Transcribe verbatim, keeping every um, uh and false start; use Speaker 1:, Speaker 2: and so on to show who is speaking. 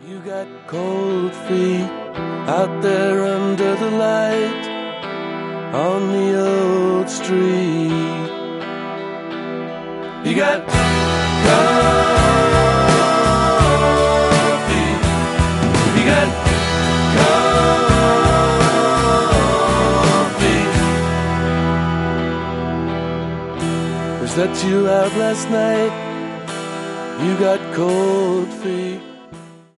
Speaker 1: You got cold feet out there under the light on the old street. You got coffee. You got coffee. Was that you out last night? You got cold feet.